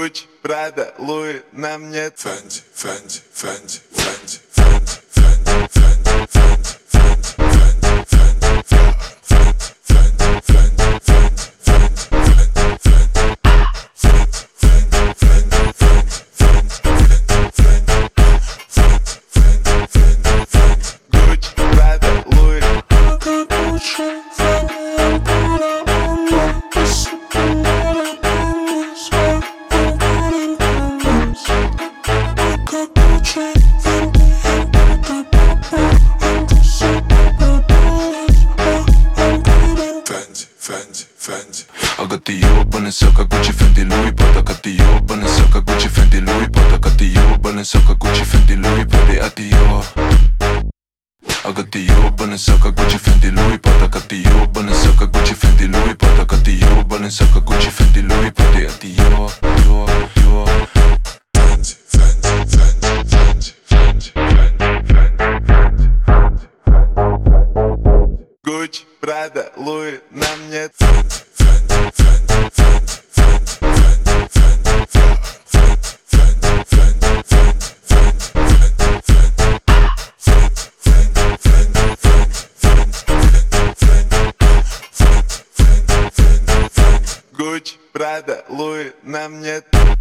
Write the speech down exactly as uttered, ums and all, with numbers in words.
Gucci, Prada, Louis, на мне Fendi, Fendi, Fendi, Fendi, Fendi, Fendi, Fendi, Fendi, Fendi, Fendi, Fendi, Fendi, Gucci, Prada, Louis. Fendi, Fendi. I got the yo, Balenciaga, Gucci, Fendi, Louis. But I got the yo, Balenciaga, Gucci, Fendi, Louis. But I got the yo, Balenciaga, Gucci, Fendi, Louis. But I got the yo. I got the yo, Balenciaga, Gucci, Fendi, Louis. But I got the yo, Balenciaga, Gucci, Fendi, Louis. But I got the yo, Balenciaga, Gucci, Fendi, Louis. But I got the yo, yo, yo. Fendi, Fendi, Fendi, Fendi, Fendi, Fendi, Fendi, Fendi, Fendi. Gucci, Prada, Louis, на мне Fendi, Fendi, Fendi, Fendi, Fendi, Fendi, Fendi, Fendi, Fendi, Fendi, Gucci, Prada, Louis, на мне